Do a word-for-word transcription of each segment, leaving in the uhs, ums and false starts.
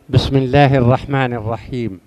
بسم الله الرحمن الرحيم.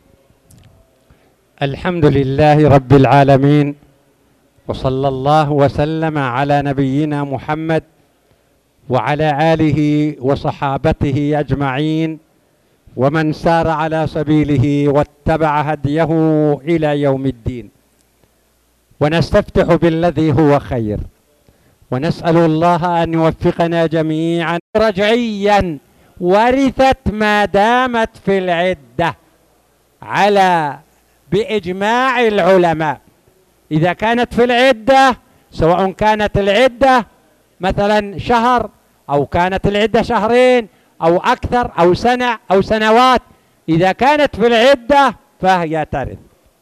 الحمد لله رب العالمين، وصلى الله وسلم على نبينا محمد وعلى آله وصحابته أجمعين ومن سار على سبيله واتبع هديه إلى يوم الدين. ونستفتح بالذي هو خير، ونسأل الله أن يوفقنا جميعا. رجعيا ورثت ما دامت في العدة على بإجماع العلماء. إذا كانت في العدة، سواء كانت العدة مثلا شهر أو كانت العدة شهرين أو أكثر أو سنة أو سنوات، إذا كانت في العدة فهي ترث.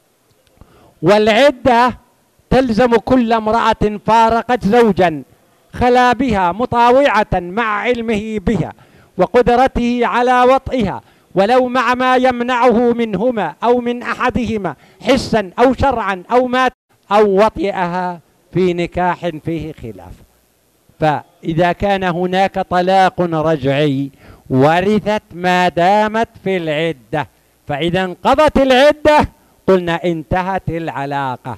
والعدة تلزم كل امرأة فارقت زوجا خلا بها مطاوعة مع علمه بها وقدرته على وطئها، ولو مع ما يمنعه منهما أو من أحدهما حسا أو شرعا أو مات أو وطئها في نكاح فيه خلاف. فإذا كان هناك طلاق رجعي ورثت ما دامت في العدة، فإذا انقضت العدة قلنا انتهت العلاقة.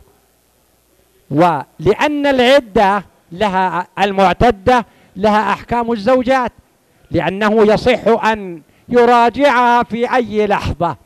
ولأن العدة لها المعتدة لها أحكام الزوجات، لأنه يصح أن يراجعها في أي لحظة.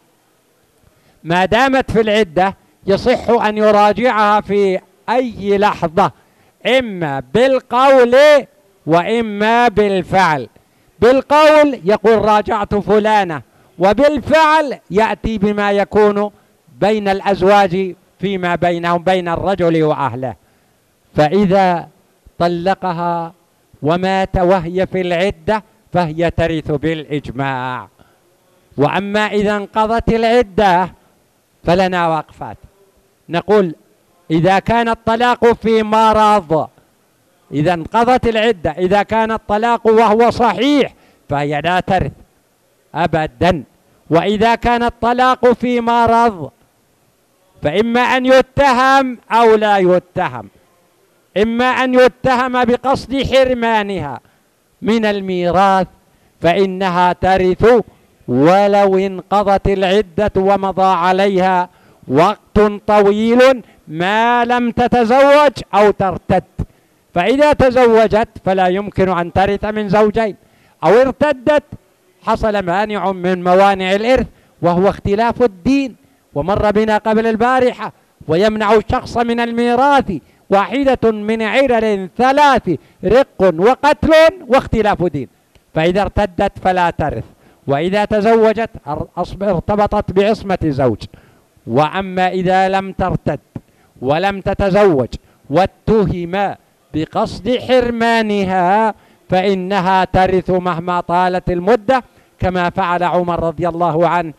ما دامت في العدة يصح أن يراجعها في أي لحظة، إما بالقول وإما بالفعل. بالقول يقول راجعت فلانة، وبالفعل يأتي بما يكون بين الأزواج فيما بينهم بين الرجل وأهله. فإذا طلقها ومات وهي في العدة فهي ترث بالإجماع. وأما إذا انقضت العدة فلنا وقفات. نقول إذا كان الطلاق في مرض، إذا انقضت العدة، إذا كان الطلاق وهو صحيح فهي لا ترث أبدا. وإذا كان الطلاق في مرض فإما أن يتهم أو لا يتهم، إما أن يتهم بقصد حرمانها من الميراث فإنها ترث ولو انقضت العدة ومضى عليها وقت طويل ما لم تتزوج أو ترتد. فإذا تزوجت فلا يمكن أن ترث من زوجين، أو ارتدت حصل مانع من موانع الإرث وهو اختلاف الدين، ومر بنا قبل البارحة. ويمنع الشخص من الميراث واحدة من علل ثلاث: رق وقتل واختلاف دين. فإذا ارتدت فلا ترث، وإذا تزوجت ارتبطت بعصمة زوج. وأما إذا لم ترتد ولم تتزوج واتهم بقصد حرمانها فإنها ترث مهما طالت المدة، كما فعل عمر رضي الله عنه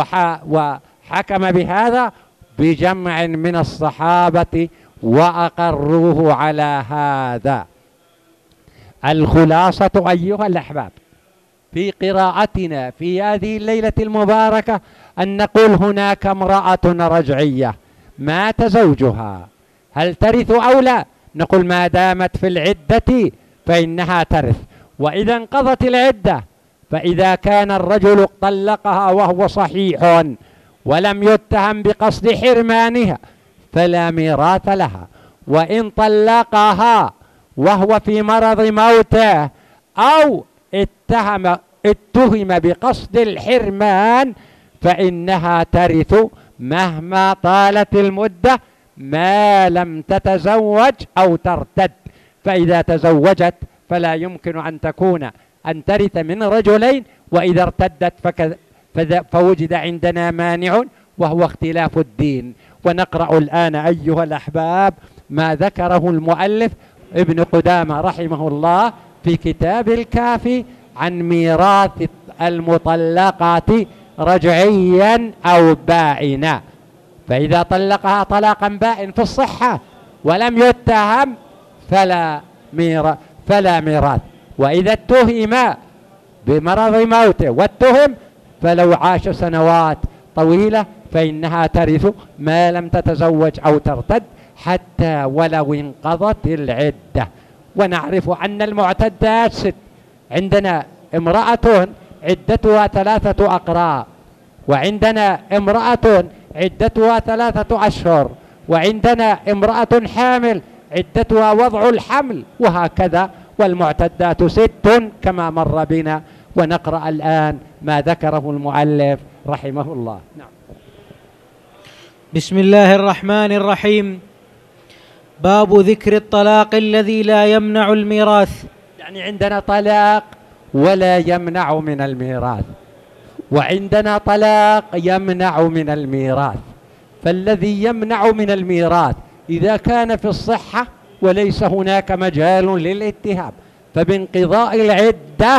وحكم بهذا بجمع من الصحابة وأقروه على هذا. الخلاصة أيها الأحباب في قراءتنا في هذه الليلة المباركة أن نقول هناك امرأة رجعية مات زوجها، هل ترث أو لا؟ نقول ما دامت في العدة فإنها ترث. وإذا انقضت العدة، فإذا كان الرجل طلقها وهو صحيح ولم يتهم بقصد حرمانها فلا ميراث لها. وإن طلقها وهو في مرض موته أو اتهم اتهم بقصد الحرمان فإنها ترث مهما طالت المدة ما لم تتزوج أو ترتد. فإذا تزوجت فلا يمكن أن تكون أن ترث من رجلين، وإذا ارتدت فوجد عندنا مانع وهو اختلاف الدين. ونقرأ الآن أيها الأحباب ما ذكره المؤلف ابن قدامة رحمه الله في كتاب الكافي عن ميراث المطلقات رجعيا أو بائنا. فإذا طلقها طلاقا بائن في الصحة ولم يتهم فلا ميراث فلا ميراث. وإذا اتهم بمرض موته واتهم فلو عاش سنوات طويلة فإنها ترث ما لم تتزوج أو ترتد حتى ولو انقضت العدة. ونعرف أن المعتدات ست. عندنا امرأة عدتها ثلاثة أقراء، وعندنا امرأة عدتها ثلاثة أشهر، وعندنا امرأة حامل عدتها وضع الحمل، وهكذا. والمعتدات ست كما مر بنا. ونقرأ الآن ما ذكره المؤلف رحمه الله. نعم. بسم الله الرحمن الرحيم. باب ذكر الطلاق الذي لا يمنع الميراث. يعني عندنا طلاق ولا يمنع من الميراث، وعندنا طلاق يمنع من الميراث. فالذي يمنع من الميراث إذا كان في الصحة وليس هناك مجال للاتهام، فبانقضاء العدة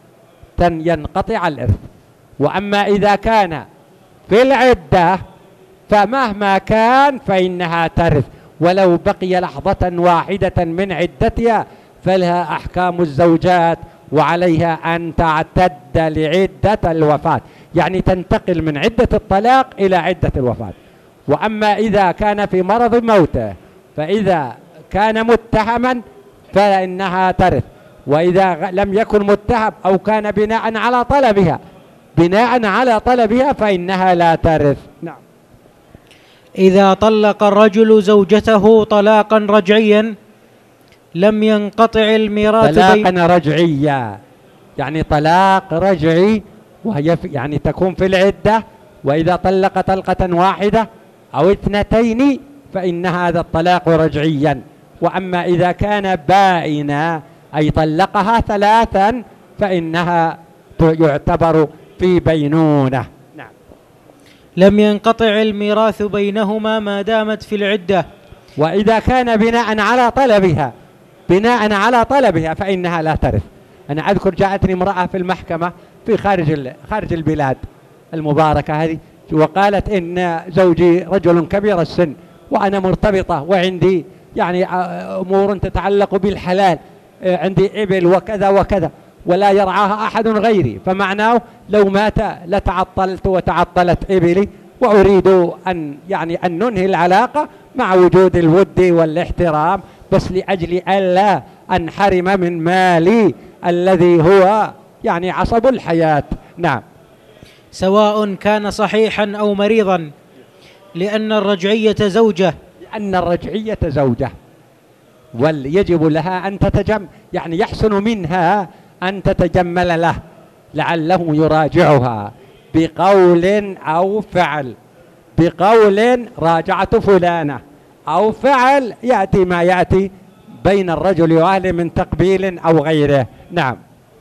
ينقطع الإرث. وأما إذا كان في العدة فمهما كان فإنها ترث، ولو بقي لحظة واحدة من عدتها فلها أحكام الزوجات، وعليها أن تعتد لعدة الوفاة، يعني تنتقل من عدة الطلاق إلى عدة الوفاة. وأما إذا كان في مرض موته فإذا كان متهما فإنها ترث، وإذا لم يكن متهم أو كان بناء على طلبها بناء على طلبها فإنها لا ترث. نعم. إذا طلق الرجل زوجته طلاقا رجعيا لم ينقطع الميراث. طلاقا رجعيا يعني طلاق رجعي، وهي يعني تكون في العدة، وإذا طلق طلقة واحدة أو اثنتين فإن هذا الطلاق رجعيا. وأما إذا كان بائنا أي طلقها ثلاثا فإنها يعتبر في بينونة. نعم. لم ينقطع الميراث بينهما ما دامت في العدة. وإذا كان بناء على طلبها بناء على طلبها فإنها لا ترث. أنا أذكر جاءتني امرأة في المحكمة في خارج خارج البلاد المباركة هذه، وقالت إن زوجي رجل كبير السن وأنا مرتبطة وعندي يعني أمور تتعلق بالحلال، عندي إبل وكذا وكذا ولا يرعاها أحد غيري، فمعناه لو مات لتعطلت وتعطلت إبلي، وأريد أن يعني أن ننهي العلاقة مع وجود الود والاحترام، بس لأجل ألا أنحرم من مالي الذي هو يعني عصب الحياة. نعم. سواء كان صحيحا أو مريضا، لأن الرجعية زوجة لأن الرجعية زوجة ويجب لها أن تتجمل، يعني يحسن منها أن تتجمل له لعله يراجعها بقول أو فعل، بقول راجعت فلانة، أو فعل يأتي ما يأتي بين الرجل وأهله من تقبيل أو غيره. نعم.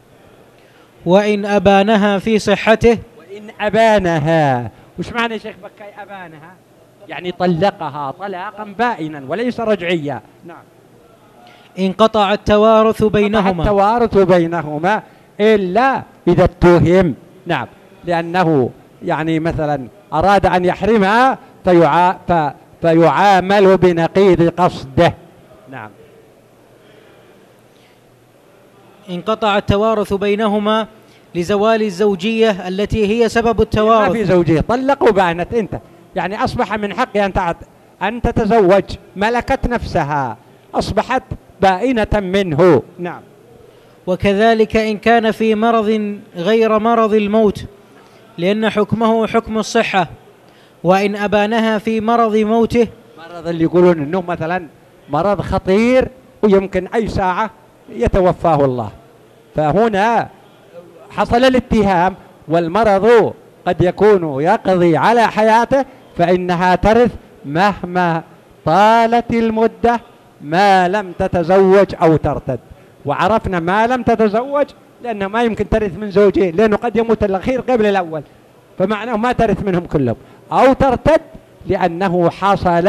وإن أبانها في صحته. وإن أبانها، وش معنى يا شيخ بكاي أبانها؟ يعني طلقها طلاقا بائنا وليس رجعيا. نعم. انقطع التوارث بينهما. التوارث بينهما إلا إذا اتهم. نعم. لأنه يعني مثلا أراد أن يحرمها فيعا ف... فيعامل بنقيض قصده. نعم. انقطع التوارث بينهما لزوال الزوجية التي هي سبب التوارث. ما في زوجية، طلق وبانت انت، يعني أصبح من حقها أن أن تتزوج، ملكت نفسها، أصبحت بائنة منه. نعم. وكذلك إن كان في مرض غير مرض الموت، لأن حكمه حكم الصحة. وإن أبانها في مرض موته، مرض اللي يقولون إنه مثلا مرض خطير ويمكن أي ساعة يتوفاه الله، فهنا حصل الاتهام والمرض قد يكون يقضي على حياته، فإنها ترث مهما طالت المدة ما لم تتزوج أو ترتد. وعرفنا ما لم تتزوج لأنه ما يمكن ترث من زوجين، لأنه قد يموت الأخير قبل الأول، فمعناه ما ترث منهم كلهم، أو ترتد لأنه حصل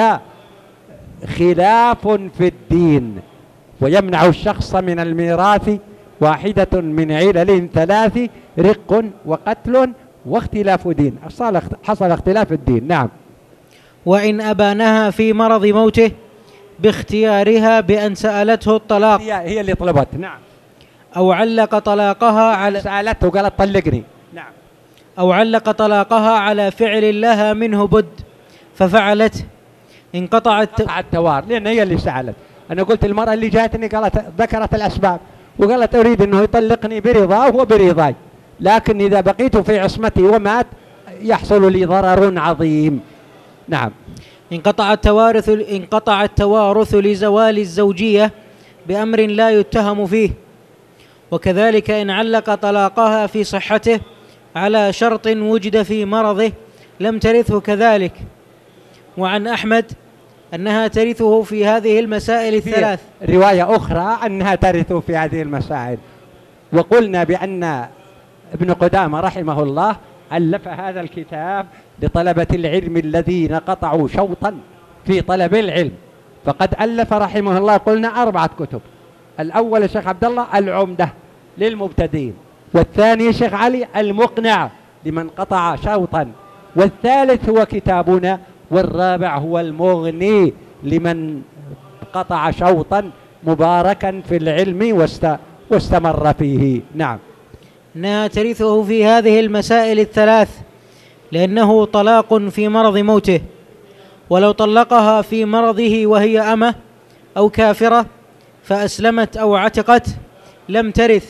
خلاف في الدين. ويمنع الشخص من الميراث واحدة من علل ثلاث: رق وقتل واختلاف دين. حصل اختلاف الدين. نعم. وإن أبانها في مرض موته باختيارها بأن سألته الطلاق، هي اللي طلبت. نعم. أو علق طلاقها على سألته وقالت طلقني. نعم. أو علق طلاقها على فعل لها منه بد ففعلت، انقطعت التوار، لأن هي اللي سألت. أنا قلت المرأة اللي جاتني قالت ذكرت الأسباب وقالت أريد أنه يطلقني برضاه وبرضاي، لكن إذا بقيت في عصمتي ومات يحصل لي ضرر عظيم. نعم. انقطع التوارث انقطع التوارث لزوال الزوجية بأمر لا يتهم فيه، وكذلك إن علق طلاقها في صحته على شرط وجد في مرضه لم ترثه كذلك. وعن أحمد أنها ترثه في هذه المسائل الثلاث. رواية أخرى أنها ترث في هذه المسائل. وقلنا بأن ابن قدامة رحمه الله ألف هذا الكتاب لطلبة العلم الذين قطعوا شوطا في طلب العلم، فقد ألف رحمه الله قلنا أربعة كتب. الأول الشيخ عبد الله العمدة للمبتدئين، والثاني الشيخ علي المقنع لمن قطع شوطا، والثالث هو كتابنا، والرابع هو المغني لمن قطع شوطا مباركا في العلم واستمر فيه. نعم. أنها ترثه في هذه المسائل الثلاث لأنه طلاق في مرض موته، ولو طلقها في مرضه وهي أمة أو كافرة فأسلمت أو عتقت لم ترث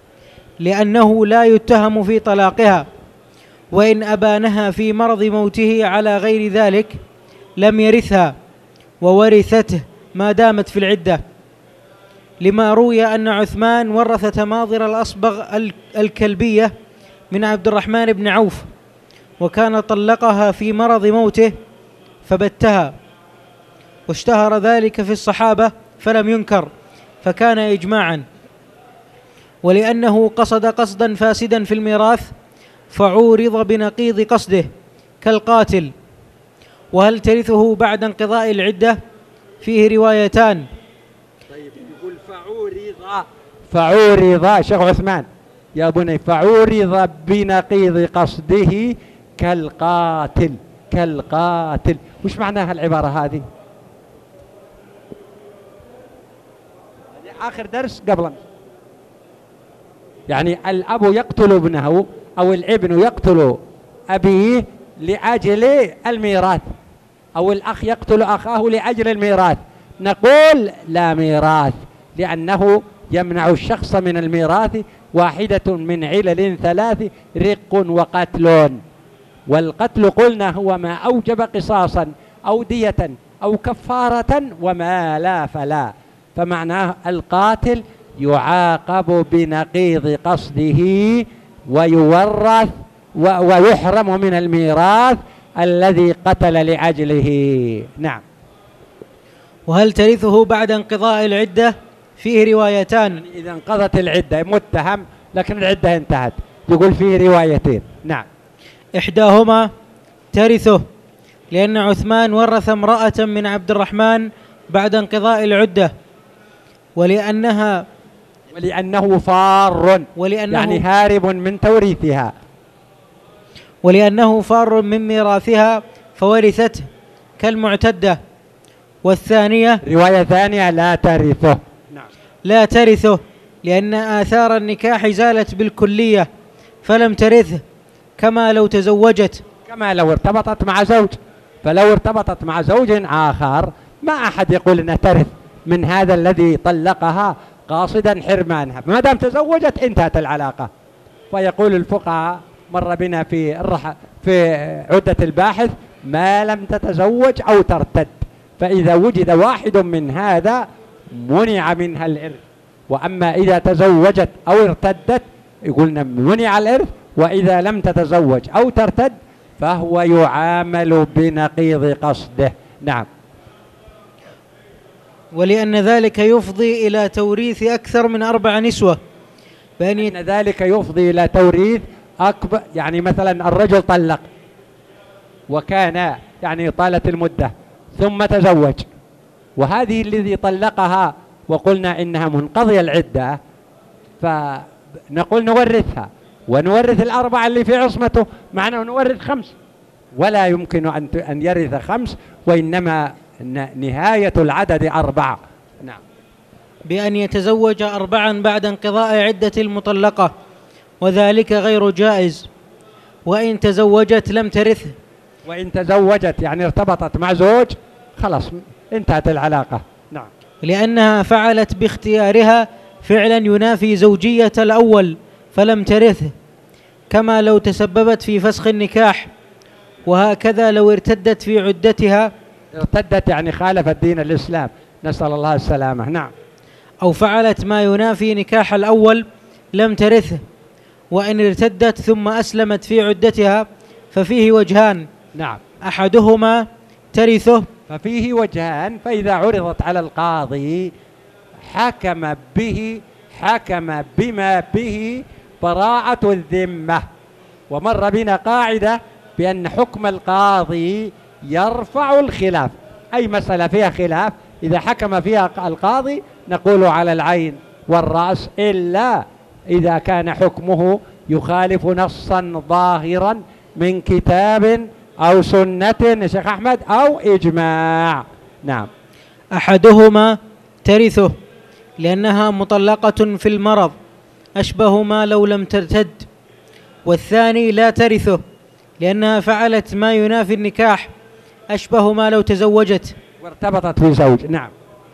لأنه لا يتهم في طلاقها، وإن أبانها في مرض موته على غير ذلك لم يرثها وورثته ما دامت في العدة، لما روي أن عثمان ورث تماضر الأصبغ الكلبية من عبد الرحمن بن عوف، وكان طلقها في مرض موته فبتها، واشتهر ذلك في الصحابة فلم ينكر فكان إجماعا. ولأنه قصد قصدا فاسدا في الميراث فعورض بنقيض قصده كالقاتل. وهل ترثه بعد انقضاء العدة؟ فيه روايتان. طيب يقول فعورض فعورض شيخ عثمان يا بني فعورض بنقيض قصده كالقاتل. كالقاتل وش معناها العبارة هذه؟ آخر درس قبل يعني الأب يقتل ابنه أو الابن يقتل أبيه لأجل الميراث، أو الأخ يقتل أخاه لأجل الميراث، نقول لا ميراث، لأنه يمنع الشخص من الميراث واحدة من علل ثلاث: رق وقتل. والقتل قلنا هو ما أوجب قصاصا أو دية أو كفارة، وما لا فلا، فمعناه القاتل يعاقب بنقيض قصده ويورث ويحرم من الميراث الذي قتل لأجله. نعم. وهل ترثه بعد انقضاء العدة؟ فيه روايتان. يعني إذا انقضت العدة متهم لكن العدة انتهت، يقول فيه روايتين. نعم. إحداهما ترثه لأن عثمان ورث امرأة من عبد الرحمن بعد انقضاء العدة، ولأنها ولأنه فار ولأنه يعني هارب من توريثها، ولأنه فار من ميراثها فورثته كالمعتدة. والثانية رواية ثانية لا ترثه. نعم. لا ترثه لأن آثار النكاح زالت بالكلية فلم ترثه، كما لو تزوجت، كما لو ارتبطت مع زوج. فلو ارتبطت مع زوج آخر ما أحد يقول أنها ترث من هذا الذي طلقها قاصدا حرمانها، ما دام تزوجت انتهت العلاقة. فيقول الفقهاء مر بنا في الرح في عدة الباحث ما لم تتزوج أو ترتد، فإذا وجد واحد من هذا منع منها الإرث. وأما إذا تزوجت أو ارتدت يقولنا منع الإرث، وإذا لم تتزوج أو ترتد فهو يعامل بنقيض قصده. نعم. ولأن ذلك يفضي إلى توريث أكثر من أربع نسوة، فإن ذلك يفضي إلى توريث أكبر. يعني مثلا الرجل طلق وكان يعني طالت المدة ثم تزوج، وهذه الذي طلقها وقلنا إنها منقضية العدة، فنقول نورثها ونورث الأربعة اللي في عصمته، معناه نورث خمس، ولا يمكن أن يرث خمس، وإنما نهاية العدد أربعة. نعم. بأن يتزوج أربعا بعد انقضاء عدة المطلقة، وذلك غير جائز. وإن تزوجت لم ترثه. وإن تزوجت يعني ارتبطت مع زوج خلاص انتهت العلاقة. نعم. لأنها فعلت باختيارها فعلا ينافي زوجية الأول فلم ترثه، كما لو تسببت في فسخ النكاح، وهكذا لو ارتدت في عدتها. ارتدت يعني خالفت دين الإسلام، نسأل الله السلامة. نعم. أو فعلت ما ينافي نكاح الأول لم ترثه. وإن ارتدت ثم أسلمت في عدتها ففيه وجهان. نعم. أحدهما ترثه. ففيه وجهان، فإذا عرضت على القاضي حكم به حكم بما به براءة الذمة. ومر بنا قاعدة بأن حكم القاضي يرفع الخلاف، أي مسألة فيها خلاف إذا حكم فيها القاضي نقول على العين والرأس، إلا إذا كان حكمه يخالف نصا ظاهرا من كتاب أو سنة يا شيخ أحمد أو إجماع. نعم. أحدهما ترثه لأنها مطلقة في المرض أشبه ما لو لم ترتد، والثاني لا ترثه لأنها فعلت ما ينافي النكاح أشبه ما لو تزوجت وارتبطت في زوج. نعم.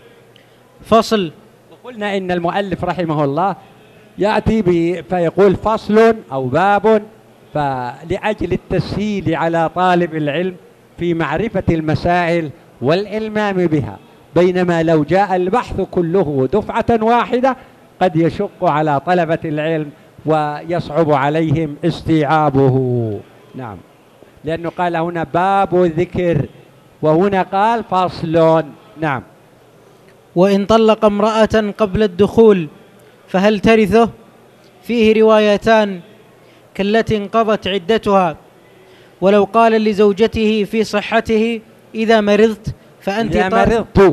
فصل. وقلنا إن المؤلف رحمه الله يأتي فيقول فصل أو باب، فلأجل التسهيل على طالب العلم في معرفة المسائل والإلمام بها، بينما لو جاء البحث كله دفعة واحدة قد يشق على طلبة العلم ويصعب عليهم استيعابه. نعم. لأنه قال هنا باب ذكر وهنا قال فصل. نعم. وإن طلق امرأة قبل الدخول فهل ترثه؟ فيه روايتان كالتي انقضت عدتها. ولو قال لزوجته في صحته إذا مرضت فأنت إذا طالق مرضت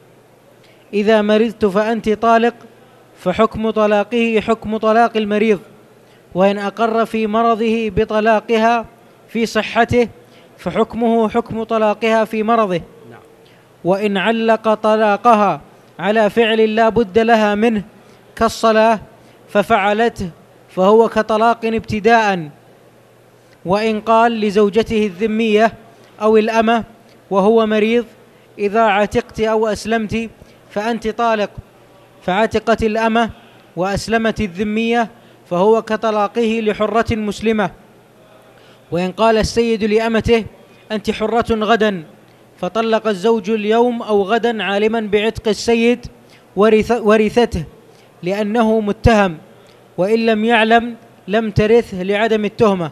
إذا مرضت فأنت طالق فحكم طلاقه حكم طلاق المريض، وإن أقر في مرضه بطلاقها في صحته فحكمه حكم طلاقها في مرضه. وإن علق طلاقها على فعل لا بد لها منه كالصلاة ففعلته فهو كطلاق ابتداء. وإن قال لزوجته الذمية أو الأمة وهو مريض إذا عتقت أو أسلمت فأنت طالق، فعتقت الأمة وأسلمت الذمية فهو كطلاقه لحرة مسلمة. وإن قال السيد لأمته أنت حرة غدا، فطلق الزوج اليوم أو غدا عالما بعتق السيد ورث ورثته لأنه متهم، وإن لم يعلم لم ترثه لعدم التهمة.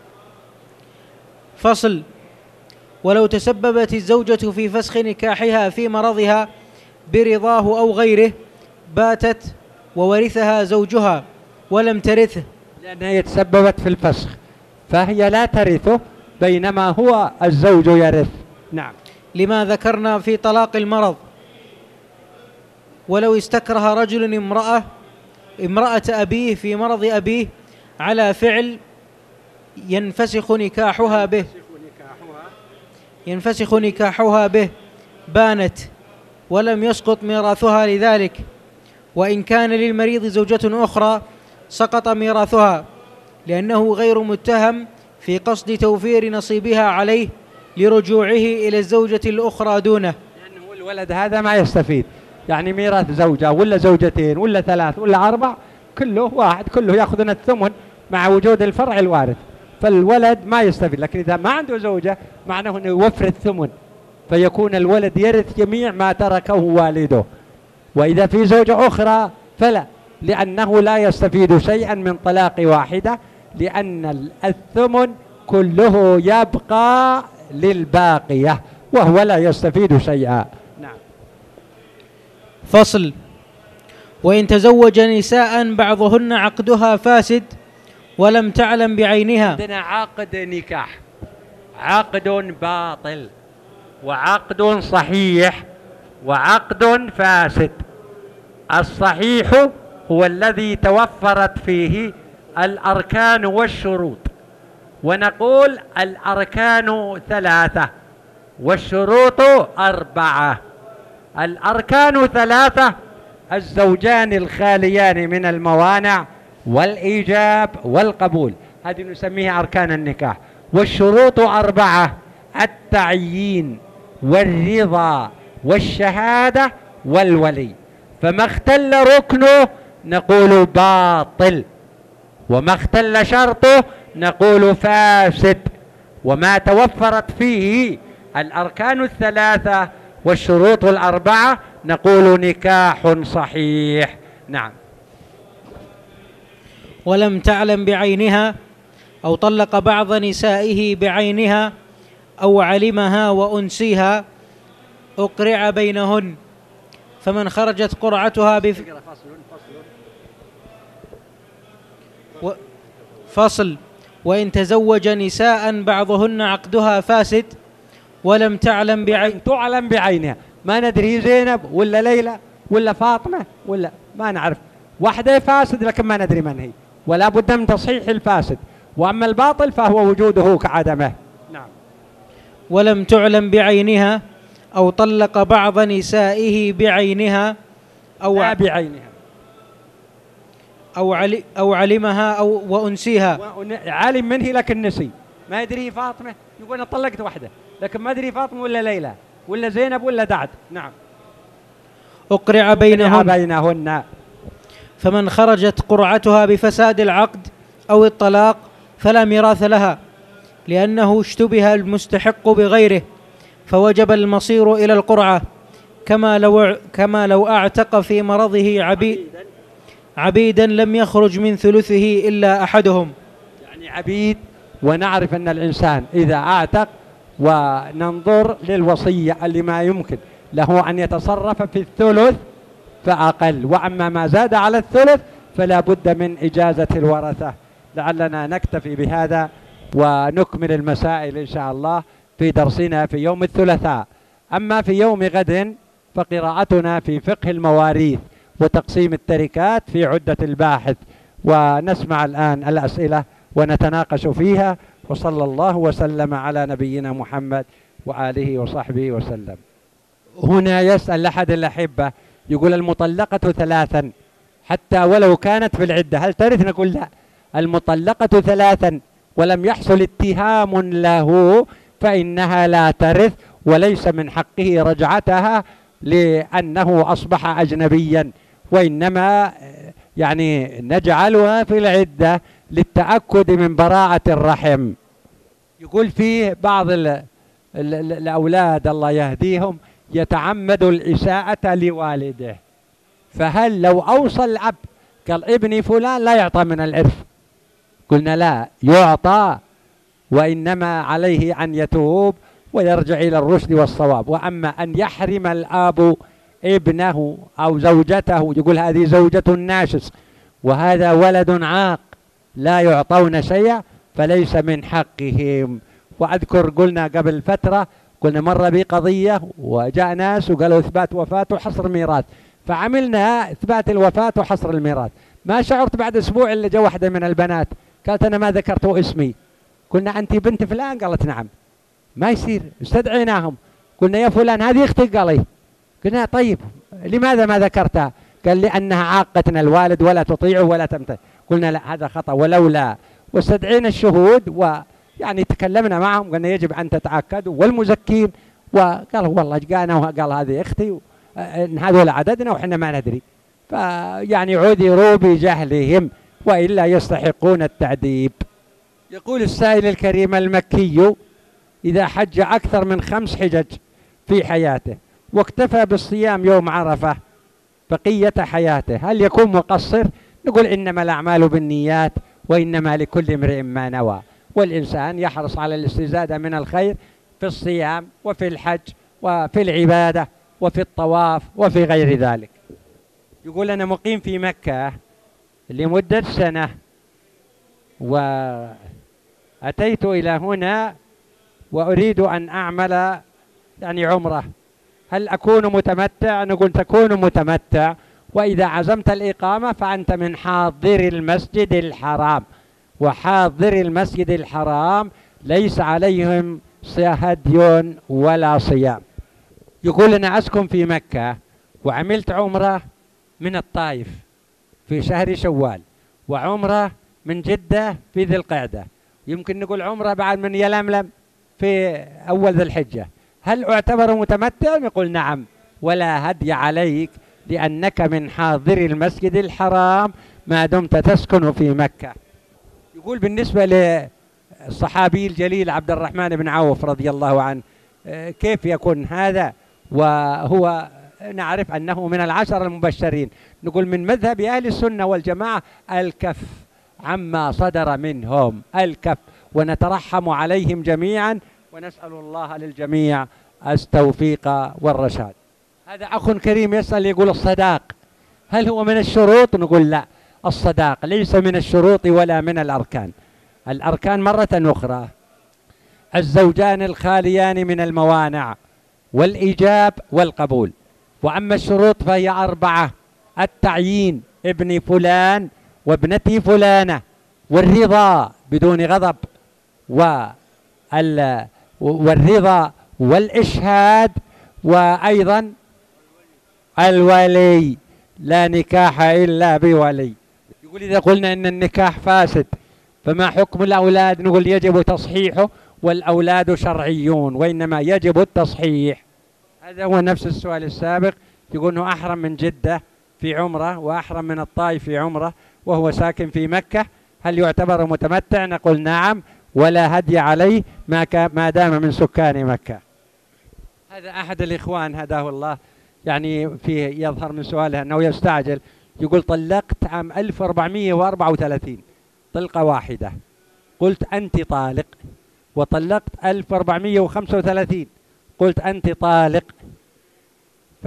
فصل. ولو تسببت الزوجة في فسخ نكاحها في مرضها برضاه أو غيره باتت وورثها زوجها ولم ترثه، لأنها يتسببت في الفسخ فهي لا ترثه بينما هو الزوج يرث. نعم. لما ذكرنا في طلاق المرض. ولو استكره رجل امرأة امرأة أبيه في مرض أبيه على فعل ينفسخ نكاحها به ينفسخ نكاحها به بانت ولم يسقط ميراثها لذلك. وإن كان للمريض زوجة أخرى سقط ميراثها لأنه غير متهم في قصد توفير نصيبها عليه لرجوعه إلى الزوجة الأخرى دونه، لأنه الولد هذا ما يستفيد، يعني ميراث زوجة ولا زوجتين ولا ثلاث ولا أربع كله واحد، كله يأخذون الثمن مع وجود الفرع الوارث، فالولد ما يستفيد. لكن إذا ما عنده زوجة معناه أنه يوفر الثمن فيكون الولد يرث جميع ما تركه والده. وإذا في زوجة أخرى فلا، لأنه لا يستفيد شيئا من طلاق واحدة، لأن الثمن كله يبقى للباقية وهو لا يستفيد شيئا. نعم. فصل. وإن تزوج نساء بعضهن عقدها فاسد ولم تعلم بعينها. عندنا عقد نكاح، عقد باطل وعقد صحيح وعقد فاسد. الصحيح هو الذي توفرت فيه الأركان والشروط، ونقول الأركان ثلاثة والشروط أربعة. الأركان ثلاثة: الزوجان الخاليان من الموانع والإيجاب والقبول، هذه نسميها أركان النكاح. والشروط أربعة: التعيين والرضا والشهادة والولي. فما اختل ركنه نقول باطل، وما اختل شرطه نقول فاسد، وما توفرت فيه الأركان الثلاثة والشروط الأربعة نقول نكاح صحيح. نعم. ولم تعلم بعينها أو طلق بعض نسائه بعينها أو علمها وأنسيها أقرع بينهن، فمن خرجت قرعتها بف... و... فصل. وإن تزوج نساء بعضهن عقدها فاسد ولم تعلم بعين تعلم بعينها، ما ندري زينب ولا ليلى ولا فاطمة ولا ما نعرف، واحدة فاسد لكن ما ندري من هي، ولا بد من تصحيح الفاسد، وأما الباطل فهو وجوده كعدمه. نعم. ولم تعلم بعينها أو طلق بعض نسائه بعينها أو لا بعينها أو, علي أو علمها أو وأنسيها. عالم منه لكن نسي، ما يدري فاطمة، يقول أنا طلقت واحدة لكن ما أدري فاطمة ولا ليلى ولا زينب ولا دعد. نعم. أقرع بينهن. بينهن فمن خرجت قرعتها بفساد العقد أو الطلاق فلا ميراث لها، لأنه اشتبه المستحق بغيره فوجب المصير إلى القرعة، كما لو كما لو أعتق في مرضه عبيد عبيدا لم يخرج من ثلثه إلا أحدهم. يعني عبيد، ونعرف أن الإنسان إذا أعتق وننظر للوصية اللي ما يمكن له أن يتصرف في الثلث فأقل، وأما ما زاد على الثلث فلا بد من إجازة الورثة. لعلنا نكتفي بهذا ونكمل المسائل إن شاء الله في درسنا في يوم الثلاثاء. أما في يوم غد فقراءتنا في فقه المواريث وتقسيم التركات في عدة الباحث، ونسمع الآن الأسئلة ونتناقش فيها. وصلى الله وسلم على نبينا محمد وآله وصحبه وسلم. هنا يسأل أحد الأحبة يقول المطلقة ثلاثا حتى ولو كانت في العدة هل ترث؟ نقول لا، المطلقة ثلاثا ولم يحصل اتهام له فإنها لا ترث، وليس من حقه رجعتها لأنه أصبح أجنبيا، وإنما يعني نجعلها في العدة للتأكد من براءة الرحم. يقول فيه بعض ال ال الأولاد الله يهديهم يتعمد الإساءة لوالده، فهل لو أوصى الأب قال ابني فلان لا يعطى من الإرث؟ قلنا لا يعطى، وإنما عليه أن يتوب ويرجع إلى الرشد والصواب. وأما أن يحرم الآب ابنه أو زوجته، يقول هذه زوجة ناشز وهذا ولد عاق لا يعطون شيئا، فليس من حقهم. وأذكر قلنا قبل فترة قلنا مرة بقضية وجاء ناس وقالوا إثبات وفاة وحصر ميراث، فعملنا إثبات الوفاة وحصر الميراث. ما شعرت بعد أسبوع اللي جاء واحدة من البنات قالت أنا ما ذكرت اسمي. قلنا أنت بنت فلان؟ قالت نعم. ما يصير. استدعيناهم قلنا يا فلان هذه أختك؟ قال لي. قلنا طيب لماذا ما ذكرتها؟ قال لأنها عاقتنا الوالد ولا تطيعه ولا تمتثل. قلنا لا هذا خطأ ولولا. واستدعينا الشهود ويعني تكلمنا معهم قلنا يجب أن تتأكدوا والمزكين، وقالوا والله جاءنا وقال هذه أختي هذول عددنا وحنا ما ندري، فيعني عذروا بجهلهم وإلا يستحقون التعذيب. يقول السائل الكريم المكي إذا حج أكثر من خمس حجج في حياته واكتفى بالصيام يوم عرفة بقية حياته هل يكون مقصر؟ نقول إنما الأعمال بالنيات وإنما لكل امرئ ما نوى، والإنسان يحرص على الاستزادة من الخير في الصيام وفي الحج وفي العبادة وفي الطواف وفي غير ذلك. يقول أنا مقيم في مكة لمدة سنة وأتيت إلى هنا وأريد أن أعمل يعني عمرة، هل أكون متمتع؟ نقول تكون متمتع، وإذا عزمت الإقامة فأنت من حاضر المسجد الحرام، وحاضر المسجد الحرام ليس عليهم هدي ولا صيام. يقول أنا أسكن في مكة وعملت عمرة من الطائف في شهر شوال وعمرة من جدة في ذي القعدة، يمكن نقول عمرة بعد من يلملم في أول ذي الحجة، هل أعتبر متمتع؟ يقول نعم ولا هدي عليك لأنك من حاضر المسجد الحرام ما دمت تسكن في مكة. يقول بالنسبة للصحابي الجليل عبد الرحمن بن عوف رضي الله عنه، كيف يكون هذا وهو نعرف أنه من العشر المبشرين؟ نقول من مذهب أهل السنة والجماعة الكف عما صدر منهم، الكف، ونترحم عليهم جميعا ونسأل الله للجميع التوفيق والرشاد. هذا أخ كريم يسأل يقول الصداق هل هو من الشروط؟ نقول لا، الصداق ليس من الشروط ولا من الأركان. الأركان مرة أخرى الزوجان الخاليان من الموانع والإيجاب والقبول، وأما الشروط فهي أربعة: التعيين ابن فلان وابنتي فلانة، والرضا بدون غضب، والرضا والإشهاد، وأيضا الولي، لا نكاح إلا بولي. يقول إذا قلنا إن النكاح فاسد فما حكم الأولاد؟ نقول يجب تصحيحه، والأولاد شرعيون وإنما يجب التصحيح. هذا هو نفس السؤال السابق، يقول أنه أحرم من جدة في عمرة وأحرم من الطائف في عمرة وهو ساكن في مكة، هل يعتبر متمتع؟ نقول نعم، ولا هدي عليه ما, ما دام من سكان مكة. هذا أحد الإخوان هداه الله، يعني فيه يظهر من سؤاله أنه يستعجل، يقول طلقت عام ألف وأربعمائة وأربعة وثلاثين طلقة واحدة، قلت أنت طالق، وطلقت ألف وأربعمائة وخمسة وثلاثين قلت أنت طالق، ف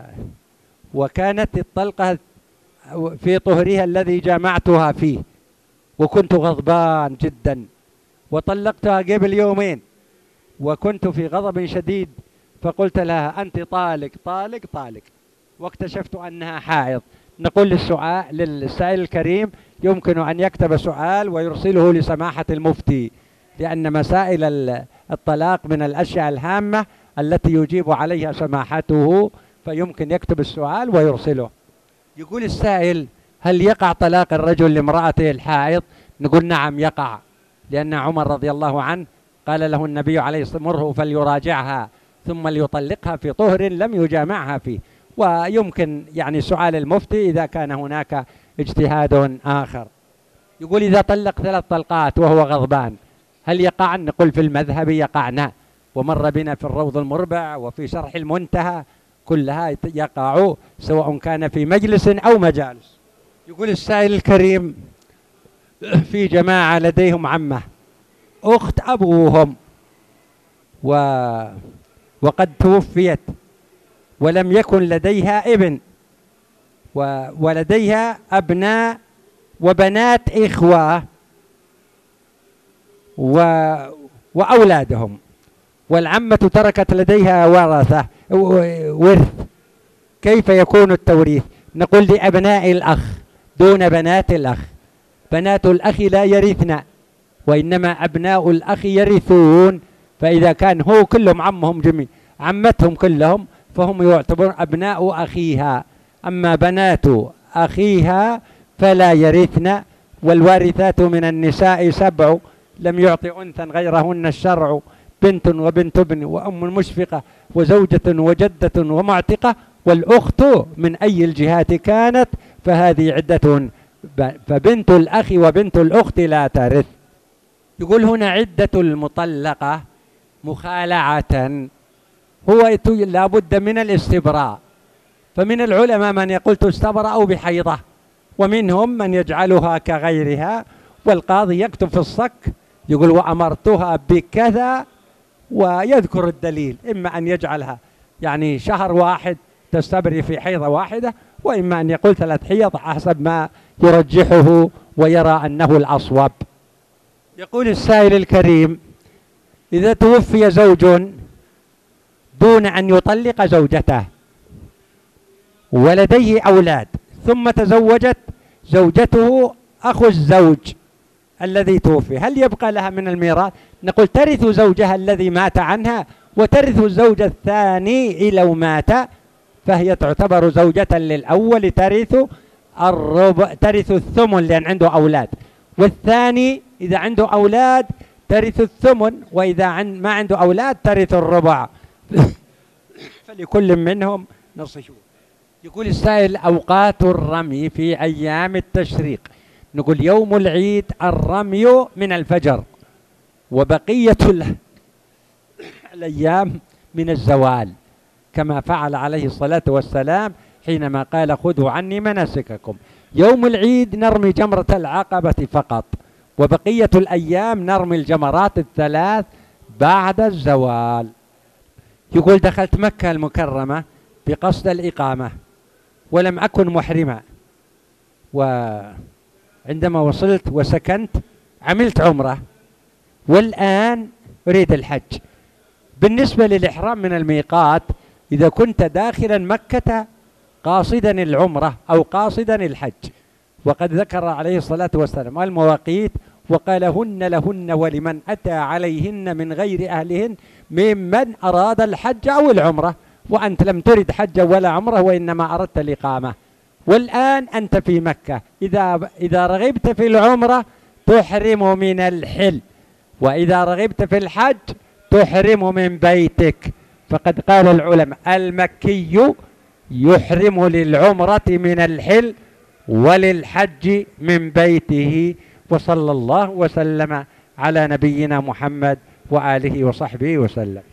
وكانت الطلقة في طهرها الذي جامعتها فيه وكنت غضبان جدا، وطلقتها قبل يومين وكنت في غضب شديد، فقلت لها أنت طالق طالق طالق، واكتشفت أنها حائض. نقول للسؤال للسائل الكريم يمكن أن يكتب سؤال ويرسله لسماحة المفتي، لأن مسائل الطلاق من الأشياء الهامة التي يجيب عليها سماحته، فيمكن يكتب السؤال ويرسله. يقول السائل هل يقع طلاق الرجل لامرأته الحائض؟ نقول نعم يقع، لأن عمر رضي الله عنه قال له النبي عليه الصلاة والسلام مره فليراجعها ثم ليطلقها في طهر لم يجامعها فيه. ويمكن يعني سؤال المفتي إذا كان هناك اجتهاد آخر. يقول إذا طلق ثلاث طلقات وهو غضبان هل يقع؟ نقول في المذهب يقعنا، ومر بنا في الروض المربع وفي شرح المنتهى كلها يقع سواء كان في مجلس أو مجالس. يقول السائل الكريم في جماعة لديهم عمة أخت أبوهم و... وقد توفيت ولم يكن لديها ابن و... ولديها أبناء وبنات إخوة و... وأولادهم، والعمة تركت لديها ورثة ورث، كيف يكون التوريث؟ نقول لأبناء الأخ دون بنات الأخ، بنات الأخ لا يرثن وإنما أبناء الأخ يرثون، فإذا كان هو كلهم عمهم جميع عمتهم كلهم فهم يعتبرون أبناء أخيها، أما بنات أخيها فلا يرثن. والوارثات من النساء سبع لم يعطي أنثى غيرهن الشرع: بنت وبنت ابن وأم مشفقة وزوجة وجدة ومعتقة، والأخت من أي الجهات كانت فهذه عدة، فبنت الأخ وبنت الأخت لا ترث. يقول هنا عدة المطلقة مخالعة، هو لابد من الاستبراء، فمن العلماء من يقول تستبرأ بحيضة، ومنهم من يجعلها كغيرها، والقاضي يكتب في الصك يقول وأمرتها بكذا ويذكر الدليل، إما أن يجعلها يعني شهر واحد تستبري في حيضة واحدة، وإما أن يقول ثلاث حيض حسب ما يرجحه ويرى أنه الأصوب. يقول السائل الكريم إذا توفي زوج دون أن يطلق زوجته ولديه أولاد ثم تزوجت زوجته أخو الزوج الذي توفي، هل يبقى لها من الميراث؟ نقول ترث زوجها الذي مات عنها وترث الزوج الثاني لو مات، فهي تعتبر زوجة للأول ترث الربع، ترث الثمن لأن عنده أولاد، والثاني إذا عنده أولاد ترث الثمن، وإذا عن ما عنده أولاد ترث الربع فلكل منهم نصف. يقول السائل أوقات الرمي في أيام التشريق، نقول يوم العيد الرمي من الفجر، وبقية الأيام من الزوال، كما فعل عليه الصلاة والسلام حينما قال خذوا عني مناسككم. يوم العيد نرمي جمرة العقبة فقط، وبقية الأيام نرمي الجمرات الثلاث بعد الزوال. يقول دخلت مكة المكرمة بقصد الإقامة ولم أكن محرما، وعندما وصلت وسكنت عملت عمرة، والآن أريد الحج. بالنسبة للإحرام من الميقات، إذا كنت داخلا مكة قاصدا العمرة أو قاصدا الحج، وقد ذكر عليه الصلاة والسلام المواقيت وقال هن لهن ولمن أتى عليهن من غير أهلهن ممن أراد الحج أو العمرة، وأنت لم ترد حجا ولا عمرة وإنما أردت الإقامة. والآن أنت في مكة، إذا إذا رغبت في العمرة تحرم من الحل، وإذا رغبت في الحج تحرم من بيتك. فقد قال العلماء المكي يحرم للعمرة من الحل وللحج من بيته. وصلى الله وسلم على نبينا محمد وآله وصحبه وسلم.